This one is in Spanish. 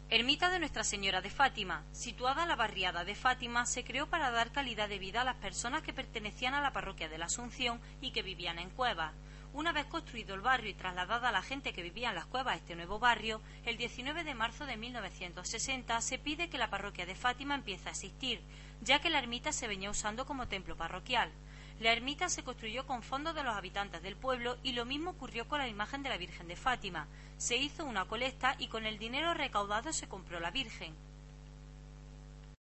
Ermita de Nuestra Señora de Fátima. Situada en la barriada de Fátima, se creó para dar calidad de vida a las personas que pertenecían a la parroquia de la Asunción y que vivían en cuevas. Una vez construido el barrio y trasladada la gente que vivía en las cuevas a este nuevo barrio, el 19 de marzo de 1960 se pide que la parroquia de Fátima empiece a existir, ya que la ermita se venía usando como templo parroquial. La ermita se construyó con fondos de los habitantes del pueblo y lo mismo ocurrió con la imagen de la Virgen de Fátima. Se hizo una colecta y con el dinero recaudado se compró la Virgen.